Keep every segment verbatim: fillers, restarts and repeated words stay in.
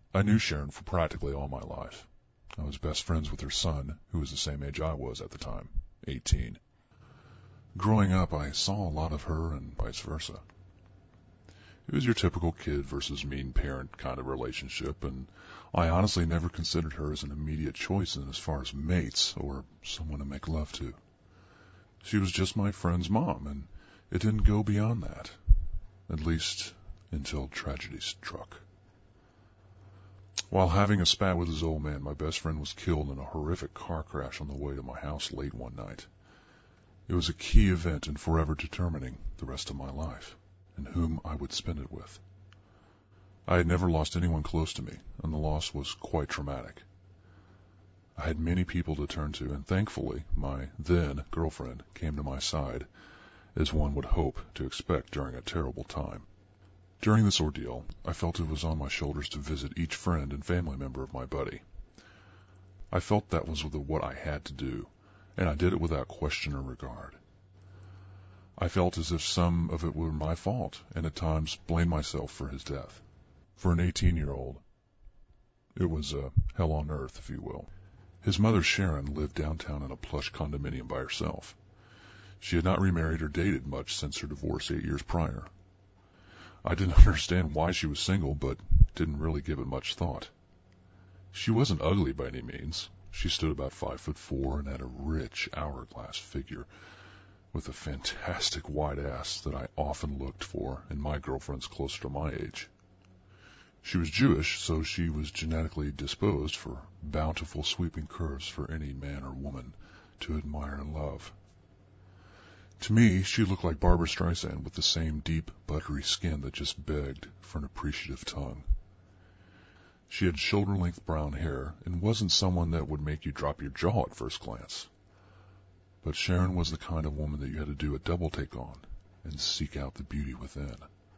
I knew Sharon for practically all my life. I was best friends with her son, who was the same age I was at the time, eighteen. Growing up, I saw a lot of her and vice versa. It was your typical kid versus mean parent kind of relationship, and I honestly never considered her as an immediate choice in as far as mates or someone to make love to. She was just my friend's mom, and it didn't go beyond that, at least until tragedy struck. While having a spat with his old man, my best friend was killed in a horrific car crash on the way to my house late one night. It was a key event in forever determining the rest of my life and whom I would spend it with. I had never lost anyone close to me, and the loss was quite traumatic. I had many people to turn to, and thankfully, my then-girlfriend came to my side, as one would hope to expect during a terrible time. During this ordeal, I felt it was on my shoulders to visit each friend and family member of my buddy. I felt that was what I had to do, and I did it without question or regard. I felt as if some of it were my fault, and at times blamed myself for his death. For an eighteen-year-old, it was a hell on earth, if you will. His mother, Sharon, lived downtown in a plush condominium by herself. She had not remarried or dated much since her divorce eight years prior. I didn't understand why she was single, but didn't really give it much thought. She wasn't ugly by any means. She stood about five foot four and had a rich hourglass figure with a fantastic wide ass that I often looked for in my girlfriends closer to my age. She was Jewish, so she was genetically disposed for bountiful sweeping curves for any man or woman to admire and love. To me, she looked like Barbra Streisand with the same deep, buttery skin that just begged for an appreciative tongue. She had shoulder-length brown hair and wasn't someone that would make you drop your jaw at first glance. But Sharon was the kind of woman that you had to do a double take on and seek out the beauty within.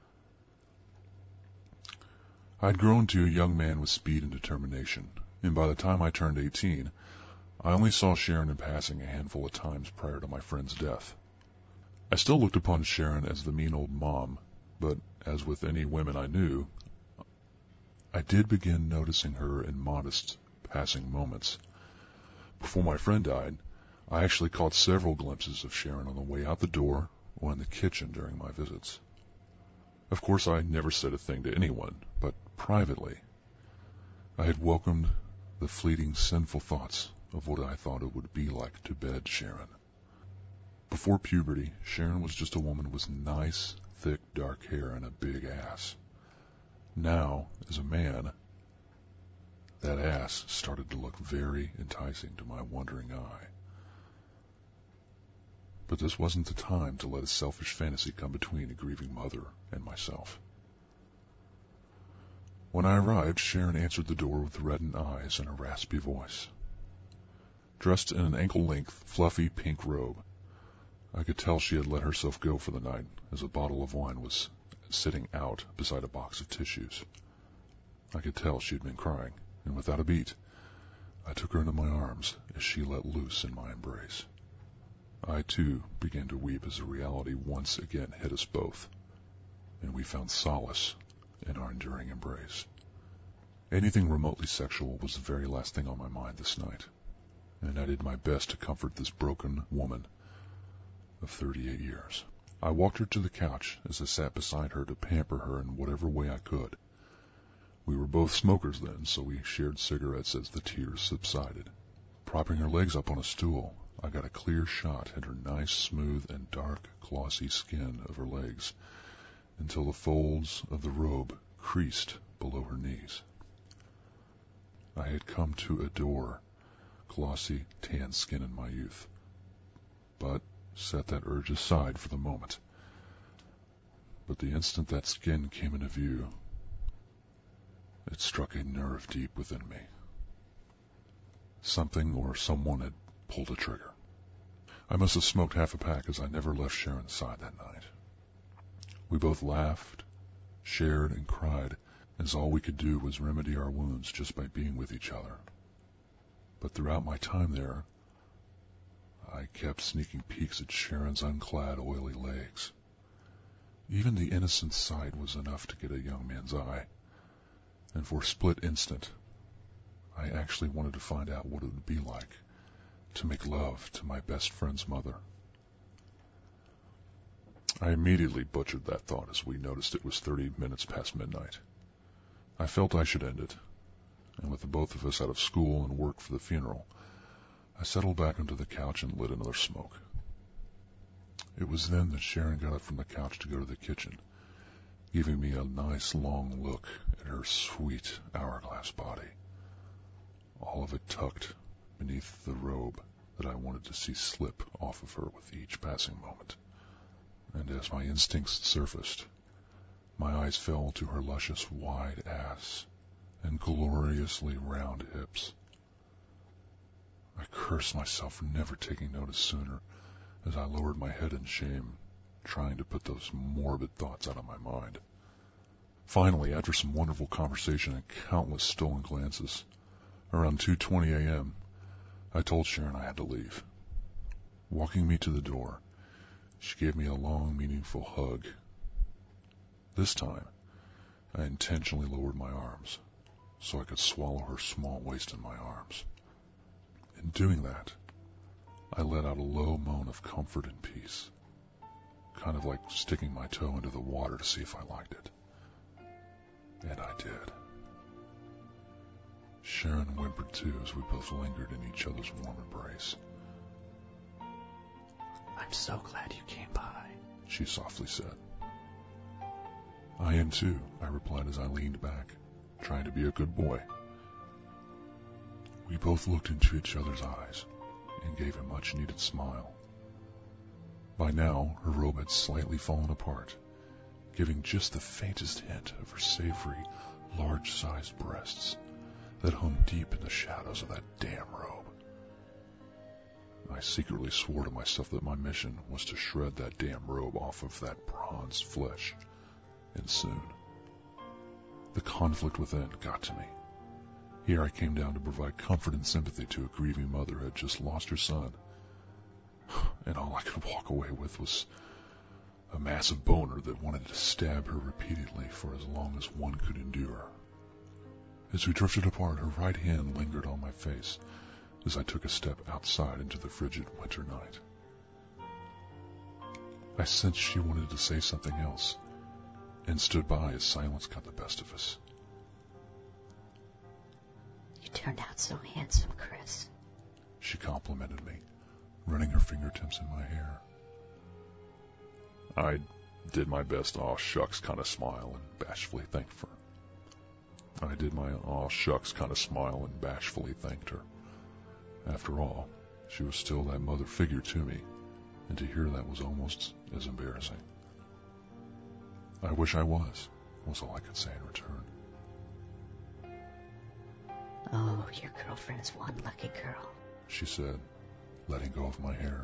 I had grown to a young man with speed and determination, and by the time I turned eighteen, I only saw Sharon in passing a handful of times prior to my friend's death. I still looked upon Sharon as the mean old mom, but as with any women I knew, I did begin noticing her in modest, passing moments. Before my friend died, I actually caught several glimpses of Sharon on the way out the door or in the kitchen during my visits. Of course, I never said a thing to anyone, but privately, I had welcomed the fleeting sinful thoughts of what I thought it would be like to bed Sharon. Before puberty, Sharon was just a woman with nice, thick, dark hair and a big ass. Now, as a man, that ass started to look very enticing to my wondering eye. But this wasn't the time to let a selfish fantasy come between a grieving mother and myself. When I arrived, Sharon answered the door with reddened eyes and a raspy voice. Dressed in an ankle-length, fluffy pink robe, I could tell she had let herself go for the night, as a bottle of wine was sitting out beside a box of tissues. I could tell she had been crying, and without a beat, I took her into my arms as she let loose in my embrace. I, too, began to weep as the reality once again hit us both, and we found solace in our enduring embrace. Anything remotely sexual was the very last thing on my mind this night, and I did my best to comfort this broken woman of thirty-eight years. I walked her to the couch as I sat beside her to pamper her in whatever way I could. We were both smokers then, so we shared cigarettes as the tears subsided. Propping her legs up on a stool, I got a clear shot at her nice, smooth, and dark, glossy skin of her legs until the folds of the robe creased below her knees. I had come to adore glossy, tan skin in my youth, but set that urge aside for the moment. But the instant that skin came into view, it struck a nerve deep within me. Something or someone had pulled a trigger. I must have smoked half a pack, as I never left Sharon's side that night. We both laughed, shared, and cried, as all we could do was remedy our wounds just by being with each other. But throughout my time there, I kept sneaking peeks at Sharon's unclad, oily legs. Even the innocent sight was enough to get a young man's eye. and for a split instant, I actually wanted to find out what it would be like to make love to my best friend's mother. I immediately butchered that thought as we noticed it was thirty minutes past midnight. I felt I should end it, and with the both of us out of school and work for the funeral, I settled back onto the couch and lit another smoke. It was then that Sharon got up from the couch to go to the kitchen, giving me a nice long look at her sweet hourglass body, all of it tucked beneath the robe that I wanted to see slip off of her with each passing moment. And as my instincts surfaced, my eyes fell to her luscious wide ass and gloriously round hips. I cursed myself for never taking notice sooner as I lowered my head in shame, trying to put those morbid thoughts out of my mind. Finally, after some wonderful conversation and countless stolen glances, around two twenty a.m., I told Sharon I had to leave. Walking me to the door, she gave me a long, meaningful hug. This time, I intentionally lowered my arms so I could swallow her small waist in my arms. In doing that, I let out a low moan of comfort and peace, kind of like sticking my toe into the water to see if I liked it. And I did. Sharon whimpered too as we both lingered in each other's warm embrace. "I'm so glad you came by," she softly said. "I am too," I replied as I leaned back, trying to be a good boy. We both looked into each other's eyes and gave a much-needed smile. By now, her robe had slightly fallen apart, giving just the faintest hint of her savory, large-sized breasts that hung deep in the shadows of that damn robe. I secretly swore to myself that my mission was to shred that damn robe off of that bronzed flesh, and soon. The conflict within got to me. Here I came down to provide comfort and sympathy to a grieving mother who had just lost her son, and all I could walk away with was a massive boner that wanted to stab her repeatedly for as long as one could endure. As we drifted apart, her right hand lingered on my face as I took a step outside into the frigid winter night. I sensed she wanted to say something else, and stood by as silence got the best of us. "You turned out so handsome, Chris," she complimented me, running her fingertips in my hair. I did my best aw shucks kind of smile and bashfully thanked her. I did my aw shucks kind of smile and bashfully thanked her. After all, she was still that mother figure to me, and to hear that was almost as embarrassing. I wish I was, was all I could say in return. "Oh, your girlfriend's one lucky girl," she said, letting go of my hair.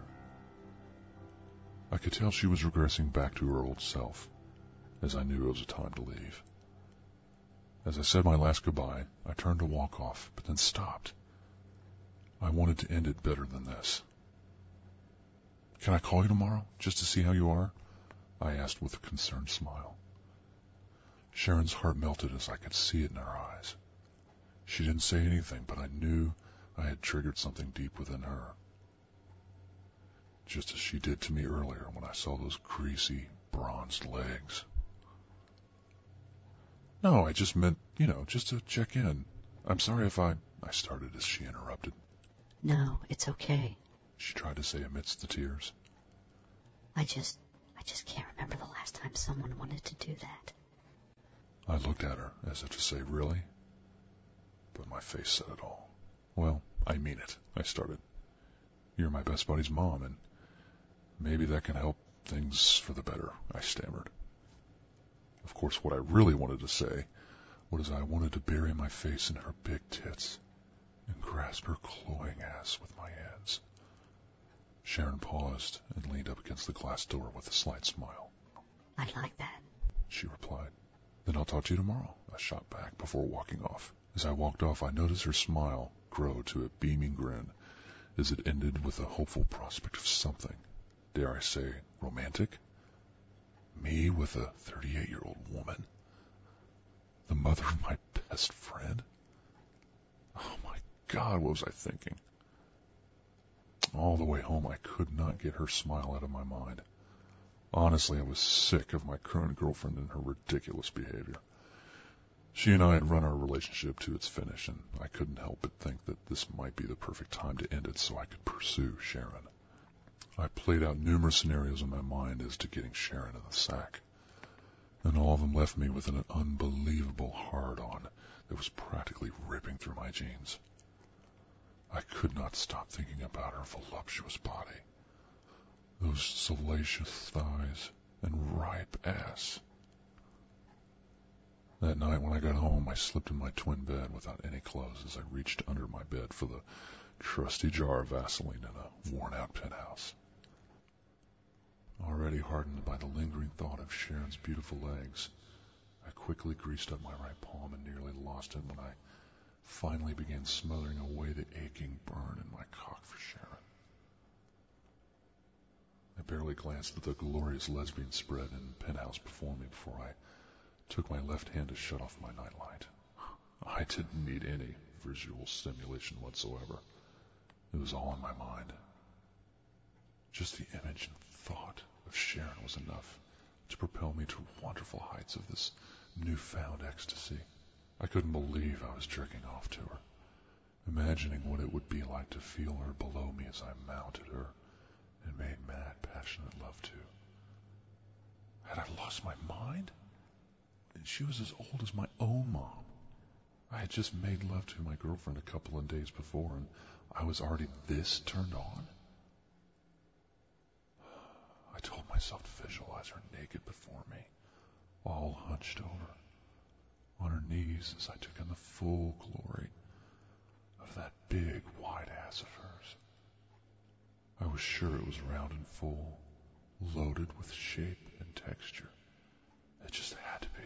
I could tell she was regressing back to her old self, as I knew it was a time to leave. As I said my last goodbye, I turned to walk off, but then stopped. I wanted to end it better than this. "Can I call you tomorrow, just to see how you are?" I asked with a concerned smile. Sharon's heart melted as I could see it in her eyes. She didn't say anything, but I knew I had triggered something deep within her, just as she did to me earlier when I saw those greasy, bronzed legs. "No, I just meant, you know, just to check in. I'm sorry if I..." I started as she interrupted. "No, it's okay. She tried to say amidst the tears. I just, I just can't remember the last time someone wanted to do that." I looked at her as if to say, really? But my face said it all. "Well, I mean it," I started. "You're my best buddy's mom, and maybe that can help things for the better," I stammered. Of course, what I really wanted to say was I wanted to bury my face in her big tits and grasp her cloying ass with my hands. Sharon paused and leaned up against the glass door with a slight smile. "I'd like that," she replied. "Then I'll talk to you tomorrow," I shot back before walking off. As I walked off, I noticed her smile grow to a beaming grin as it ended with a hopeful prospect of something, dare I say, romantic? Me with a thirty-eight-year-old woman, the mother of my best friend? Oh my God, what was I thinking? All the way home, I could not get her smile out of my mind. Honestly, I was sick of my current girlfriend and her ridiculous behavior. She and I had run our relationship to its finish, and I couldn't help but think that this might be the perfect time to end it so I could pursue Sharon. I played out numerous scenarios in my mind as to getting Sharon in the sack, and all of them left me with an unbelievable hard-on that was practically ripping through my jeans. I could not stop thinking about her voluptuous body, those salacious thighs, and ripe ass. That night when I got home, I slipped in my twin bed without any clothes as I reached under my bed for the trusty jar of Vaseline in a worn-out penthouse. Already hardened by the lingering thought of Sharon's beautiful legs, I quickly greased up my right palm and nearly lost it when I finally began smothering away the aching burn in my cock for Sharon. I barely glanced at the glorious lesbian spread and penthouse before me before I took my left hand to shut off my nightlight. I didn't need any visual stimulation whatsoever. It was all in my mind. Just the image and thought of Sharon was enough to propel me to wonderful heights of this newfound ecstasy. I couldn't believe I was jerking off to her, imagining what it would be like to feel her below me as I mounted her and made mad, passionate love to. Had I lost my mind? She was as old as my own mom. I had just made love to my girlfriend a couple of days before, and I was already this turned on. I told myself to visualize her naked before me, all hunched over, on her knees as I took in the full glory of that big, wide ass of hers. I was sure it was round and full, loaded with shape and texture. It just had to be.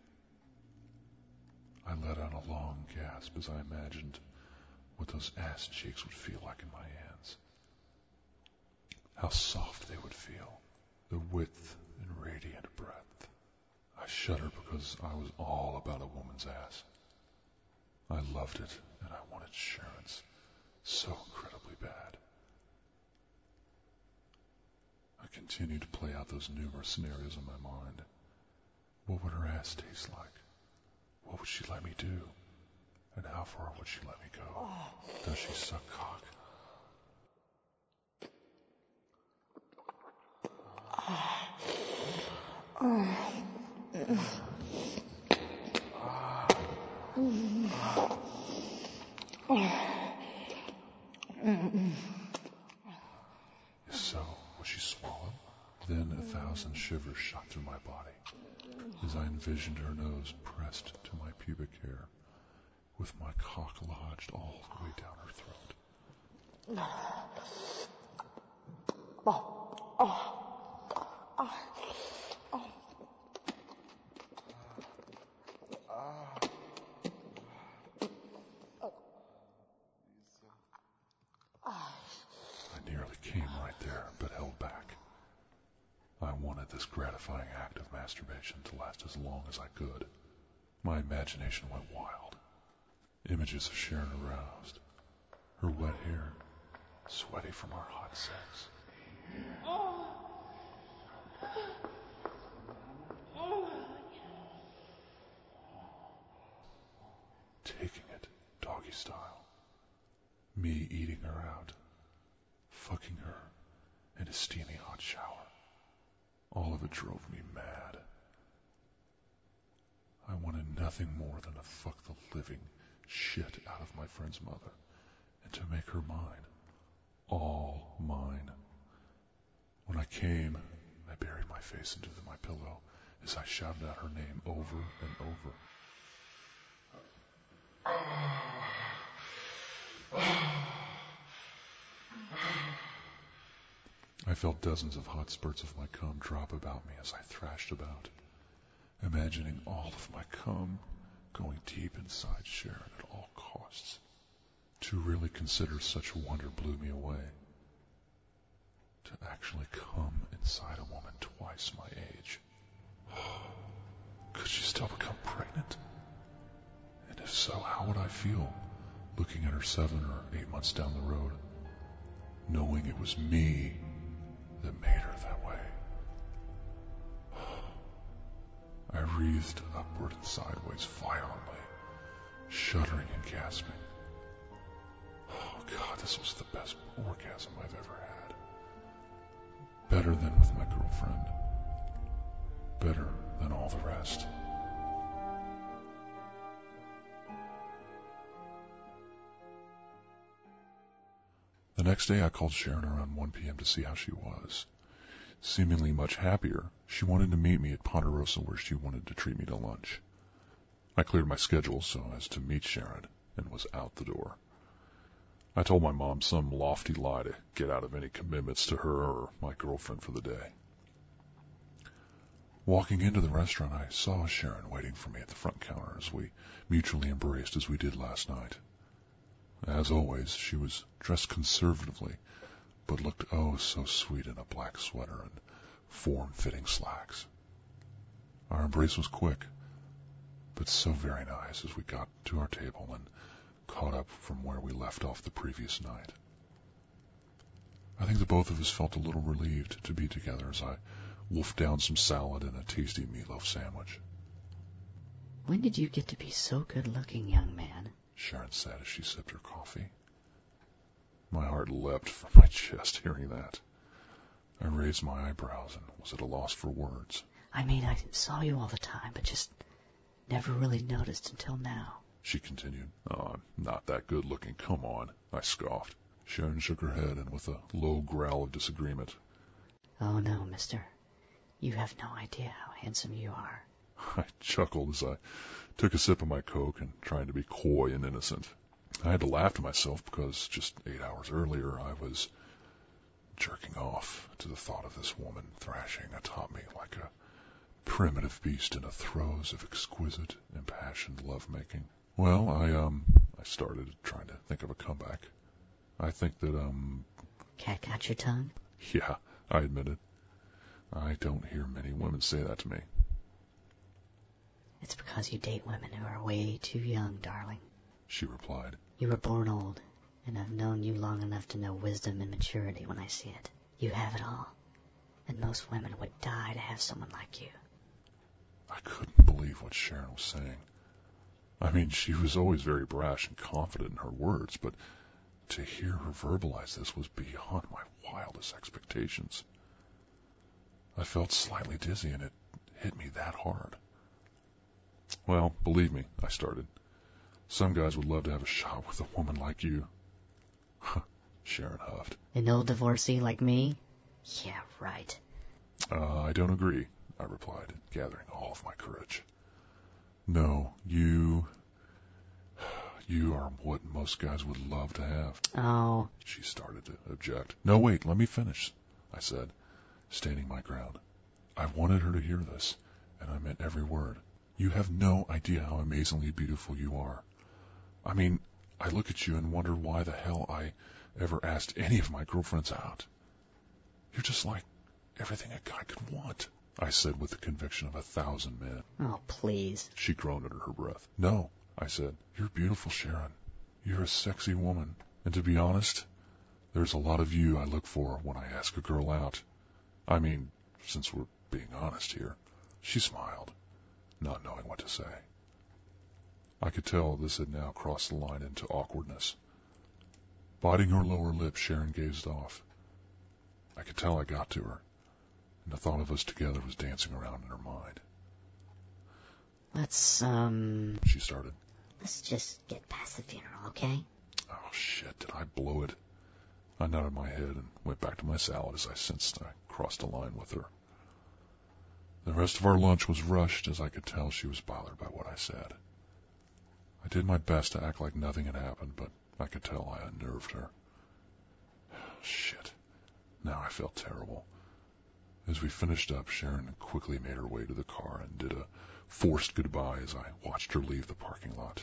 I let out a long gasp as I imagined what those ass cheeks would feel like in my hands. How soft they would feel, the width and radiant breadth. I shuddered because I was all about a woman's ass. I loved it, and I wanted Sharon's so incredibly bad. I continued to play out those numerous scenarios in my mind. What would her ass taste like? What would she let me do? And how far would she let me go? Does she suck cock? If so, would she swallow? Then a thousand shivers shot through my body as I envisioned her nose pressed to my pubic hair, with my cock lodged all the way down her throat. I nearly came right there, but held back. I wanted this gratifying act of masturbation to last as long as I could. My imagination went wild. Images of Sharon aroused, her wet hair sweaty from our hot sex. Taking it doggy style. Me eating her out, fucking her in a steamy hot shower. All of it drove me mad. I wanted nothing more than to fuck the living shit out of my friend's mother and to make her mine. All mine. When I came, I buried my face into my pillow as I shouted out her name over and over. I felt dozens of hot spurts of my cum drop about me as I thrashed about, imagining all of my cum going deep inside Sharon at all costs. To really consider such wonder blew me away. To actually come inside a woman twice my age. Could she still become pregnant? And if so, how would I feel looking at her seven or eight months down the road, knowing it was me that made her that way? I wreathed upward and sideways violently, shuddering and gasping. Oh God, this was the best orgasm I've ever had. Better than with my girlfriend. Better than all the rest. The next day I called Sharon around one p.m. to see how she was. Seemingly much happier, she wanted to meet me at Ponderosa where she wanted to treat me to lunch. I cleared my schedule so as to meet Sharon and was out the door. I told my mom some lofty lie to get out of any commitments to her or my girlfriend for the day. Walking into the restaurant, I saw Sharon waiting for me at the front counter as we mutually embraced as we did last night. As always, she was dressed conservatively, but looked oh so sweet in a black sweater and form-fitting slacks. Our embrace was quick, but so very nice as we got to our table and caught up from where we left off the previous night. I think the both of us felt a little relieved to be together as I wolfed down some salad and a tasty meatloaf sandwich. When did you get to be so good-looking, young man? Sharon said as she sipped her coffee. My heart leapt from my chest hearing that. I raised my eyebrows and was at a loss for words. I mean, I saw you all the time, but just never really noticed until now. She continued. Oh, I'm not that good looking, come on, I scoffed. Sharon shook her head and with a low growl of disagreement. Oh no, mister. You have no idea how handsome you are. I chuckled as I took a sip of my Coke and tried to be coy and innocent. I had to laugh to myself because just eight hours earlier I was jerking off to the thought of this woman thrashing atop me like a primitive beast in the throes of exquisite, impassioned lovemaking. Well, I, um, I started trying to think of a comeback. I think that, um... Cat got your tongue? Yeah, I admitted. I don't hear many women say that to me. It's because you date women who are way too young, darling. She replied. You were born old, and I've known you long enough to know wisdom and maturity when I see it. You have it all, and most women would die to have someone like you. I couldn't believe what Sharon was saying. I mean, she was always very brash and confident in her words, but to hear her verbalize this was beyond my wildest expectations. I felt slightly dizzy, and it hit me that hard. Well, believe me, I started. Some guys would love to have a shot with a woman like you. Sharon huffed. An old divorcee like me? Yeah, right. Uh, I don't agree, I replied, gathering all of my courage. No, you... You are what most guys would love to have. Oh. She started to object. No, wait, let me finish, I said, standing my ground. I wanted her to hear this, and I meant every word. You have no idea how amazingly beautiful you are. I mean, I look at you and wonder why the hell I ever asked any of my girlfriends out. You're just like everything a guy could want, I said with the conviction of a thousand men. Oh, please. She groaned under her breath. No, I said. You're beautiful, Sharon. You're a sexy woman. And to be honest, there's a lot of you I look for when I ask a girl out. I mean, since we're being honest here. She smiled, not knowing what to say. I could tell this had now crossed the line into awkwardness. Biting her lower lip, Sharon gazed off. I could tell I got to her, and the thought of us together was dancing around in her mind. Let's, um... She started. Let's just get past the funeral, okay? Oh, shit, did I blow it? I nodded my head and went back to my salad as I sensed I crossed a line with her. The rest of our lunch was rushed as I could tell she was bothered by what I said. I did my best to act like nothing had happened, but I could tell I unnerved her. Shit. Now I felt terrible. As we finished up, Sharon quickly made her way to the car and did a forced goodbye as I watched her leave the parking lot.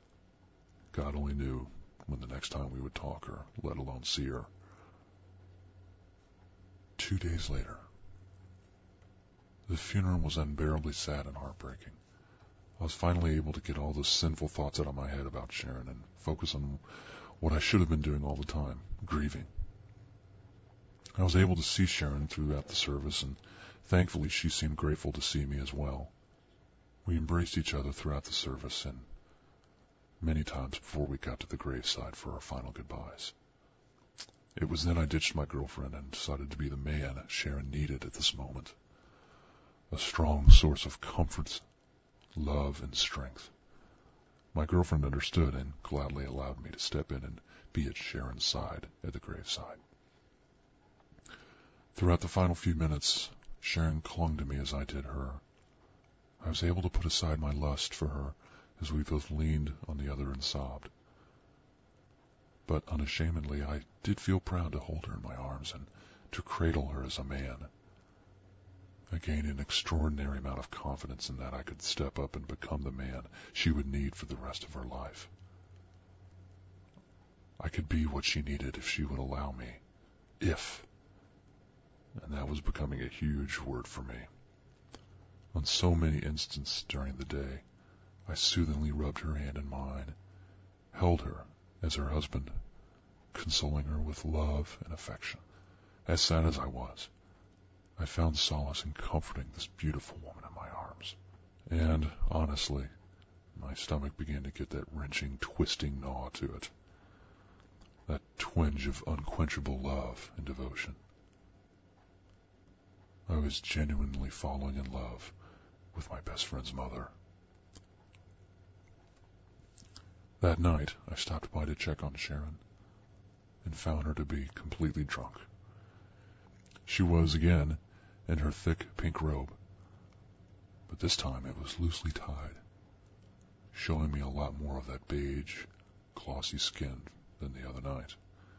God only knew when the next time we would talk or let alone see her. Two days later. The funeral was unbearably sad and heartbreaking. I was finally able to get all those sinful thoughts out of my head about Sharon and focus on what I should have been doing all the time, grieving. I was able to see Sharon throughout the service, and thankfully she seemed grateful to see me as well. We embraced each other throughout the service and many times before we got to the graveside for our final goodbyes. It was then I ditched my girlfriend and decided to be the man Sharon needed at this moment. A strong source of comfort, love, and strength. My girlfriend understood and gladly allowed me to step in and be at Sharon's side at the graveside. Throughout the final few minutes, Sharon clung to me as I did her. I was able to put aside my lust for her as we both leaned on the other and sobbed. But unashamedly, I did feel proud to hold her in my arms and to cradle her as a man. I gained an extraordinary amount of confidence in that I could step up and become the man she would need for the rest of her life. I could be what she needed if she would allow me. If. And that was becoming a huge word for me. On so many instances during the day, I soothingly rubbed her hand in mine, held her as her husband, consoling her with love and affection. As sad as I was, I found solace in comforting this beautiful woman in my arms. And, honestly, my stomach began to get that wrenching, twisting gnaw to it. That twinge of unquenchable love and devotion. I was genuinely falling in love with my best friend's mother. That night, I stopped by to check on Sharon and found her to be completely drunk. She was, again, in her thick pink robe, but this time it was loosely tied, showing me a lot more of that beige, glossy skin than the other night.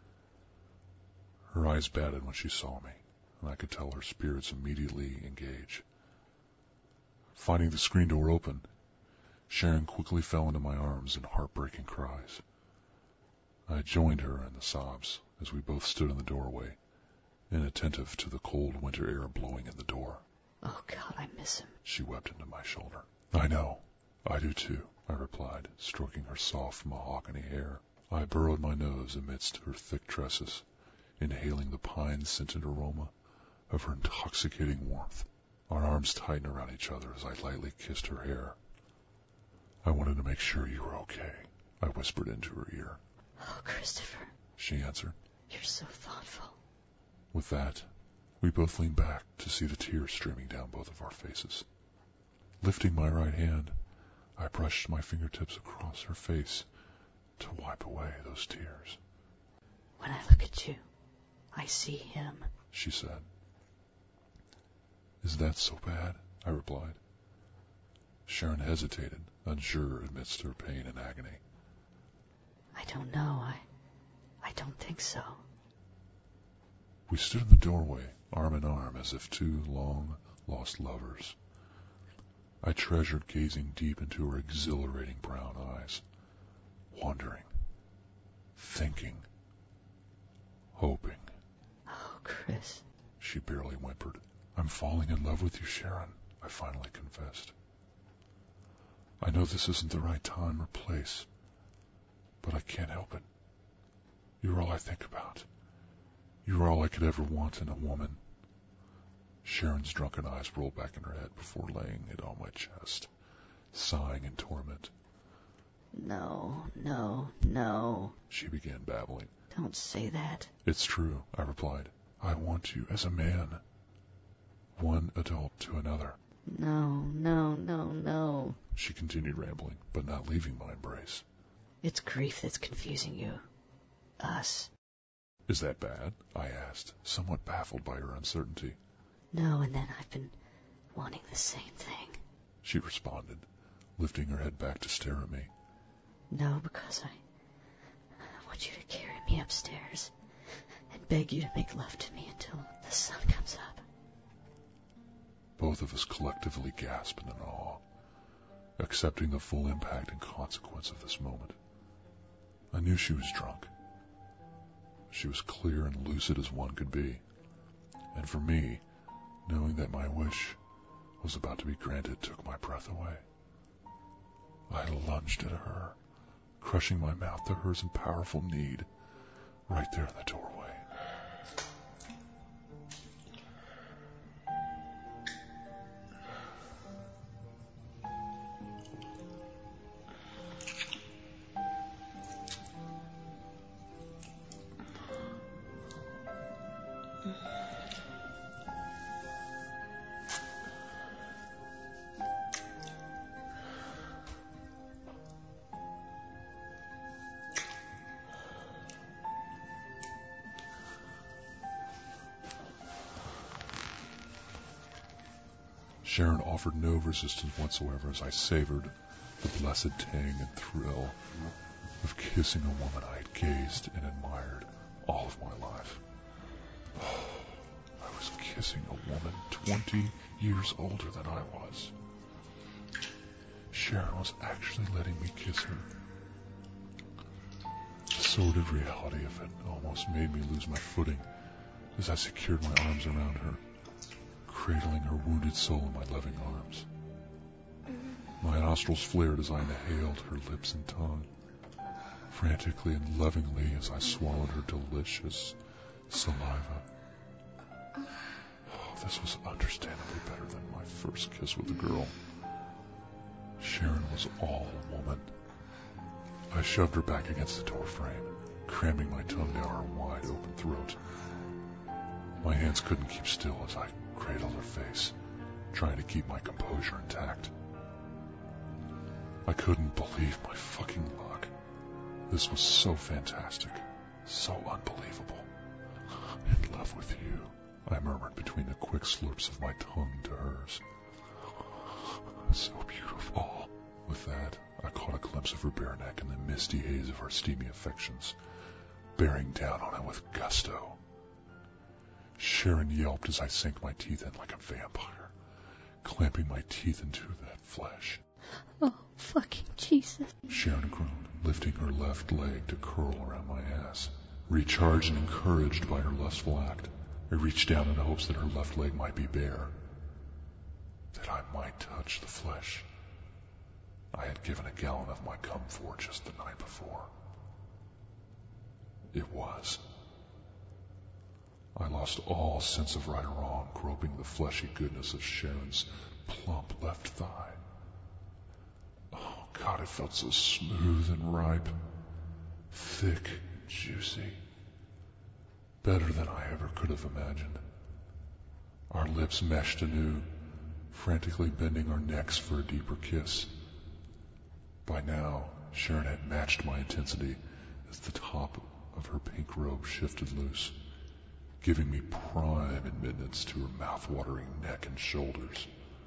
Her eyes batted when she saw me, and I could tell her spirits immediately engage. Finding the screen door open, Sharon quickly fell into my arms in heartbreaking cries. I joined her in the sobs as we both stood in the doorway, inattentive to the cold winter air blowing in the door. Oh, God, I miss him. She wept into my shoulder. I know. I do too, I replied, stroking her soft mahogany hair. I burrowed my nose amidst her thick tresses, inhaling the pine-scented aroma of her intoxicating warmth. Our arms tightened around each other as I lightly kissed her hair. I wanted to make sure you were okay, I whispered into her ear. Oh, Christopher, she answered. You're so thoughtful. With that, we both leaned back to see the tears streaming down both of our faces. Lifting my right hand, I brushed my fingertips across her face to wipe away those tears. When I look at you, I see him, she said. Is that so bad? I replied. Sharon hesitated, unsure amidst her pain and agony. I don't know. I, I don't think so. We stood in the doorway, arm in arm, as if two long-lost lovers. I treasured gazing deep into her exhilarating brown eyes, wondering, thinking, hoping. Oh, Chris. She barely whimpered. I'm falling in love with you, Sharon, I finally confessed. I know this isn't the right time or place, but I can't help it. You're all I think about. You're all I could ever want in a woman. Sharon's drunken eyes rolled back in her head before laying it on my chest, sighing in torment. No, no, no, she began babbling. Don't say that. It's true, I replied. I want you as a man. One adult to another. No, no, no, no, she continued rambling, but not leaving my embrace. It's grief that's confusing you. Us. Is that bad? I asked, somewhat baffled by her uncertainty. No, and then I've been wanting the same thing, she responded, lifting her head back to stare at me. No, because I, I want you to carry me upstairs and beg you to make love to me until the sun comes up. Both of us collectively gasped in awe, accepting the full impact and consequence of this moment. I knew she was drunk. She was clear and lucid as one could be, and for me, knowing that my wish was about to be granted took my breath away. I lunged at her, crushing my mouth to hers in powerful need, right there in the doorway. Sharon offered no resistance whatsoever as I savored the blessed tang and thrill of kissing a woman I had gazed and admired all of my life. Oh, I was kissing a woman twenty years older than I was. Sharon was actually letting me kiss her. The sordid reality of it almost made me lose my footing as I secured my arms around her, cradling her wounded soul in my loving arms. My nostrils flared as I inhaled her lips and tongue, frantically and lovingly as I swallowed her delicious saliva. Oh, this was understandably better than my first kiss with a girl. Sharon was all woman. I shoved her back against the door frame, cramming my tongue down her wide open throat. My hands couldn't keep still as I cradled her face, trying to keep my composure intact. I couldn't believe my fucking luck. This was so fantastic, so unbelievable. In love with you, I murmured between the quick slurps of my tongue to hers. So beautiful. With that, I caught a glimpse of her bare neck in the misty haze of her steamy affections, bearing down on it with gusto. Sharon yelped as I sank my teeth in like a vampire, clamping my teeth into that flesh. Oh, fucking Jesus. Sharon groaned, lifting her left leg to curl around my ass. Recharged and encouraged by her lustful act, I reached down in hopes that her left leg might be bare, that I might touch the flesh I had given a gallon of my cum for just the night before. It was. I lost all sense of right or wrong, groping the fleshy goodness of Sharon's plump left thigh. Oh, God, it felt so smooth and ripe, thick and juicy, better than I ever could have imagined. Our lips meshed anew, frantically bending our necks for a deeper kiss. By now, Sharon had matched my intensity as the top of her pink robe shifted loose, giving me prime admittance to her mouth-watering neck and shoulders.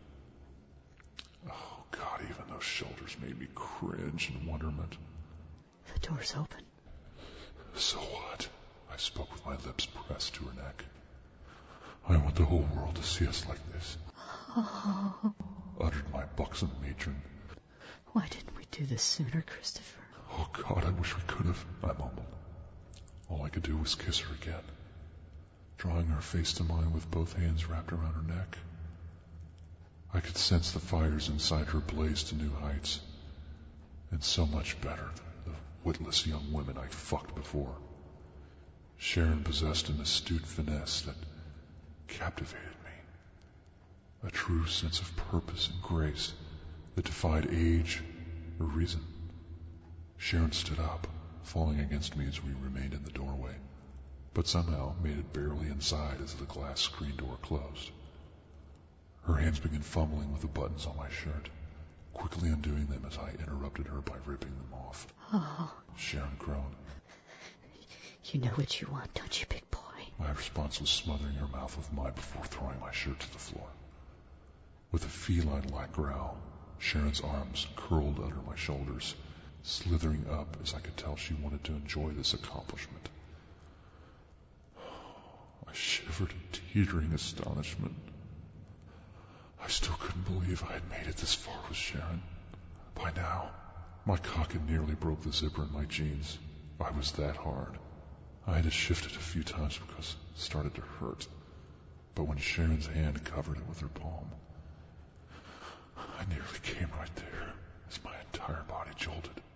Oh, God, even those shoulders made me cringe in wonderment. The door's open. So what? I spoke with my lips pressed to her neck. I want the whole world to see us like this, Oh. uttered my buxom matron. Why didn't we do this sooner, Christopher? Oh, God, I wish we could have, I mumbled. All I could do was kiss her again, drawing her face to mine with both hands wrapped around her neck. I could sense the fires inside her blaze to new heights, and so much better than the witless young women I'd fucked before. Sharon possessed an astute finesse that captivated me, a true sense of purpose and grace that defied age or reason. Sharon stood up, falling against me as we remained in the doorway, but somehow made it barely inside as the glass screen door closed. Her hands began fumbling with the buttons on my shirt, quickly undoing them as I interrupted her by ripping them off. Oh. Sharon groaned. You know what you want, don't you, big boy? My response was smothering her mouth with mine before throwing my shirt to the floor. With a feline-like growl, Sharon's arms curled under my shoulders, slithering up as I could tell she wanted to enjoy this accomplishment. I shivered in teetering astonishment. I still couldn't believe I had made it this far with Sharon. By now, my cock had nearly broke the zipper in my jeans. I was that hard. I had to shift it a few times because it started to hurt. But when Sharon's hand covered it with her palm, I nearly came right there as my entire body jolted.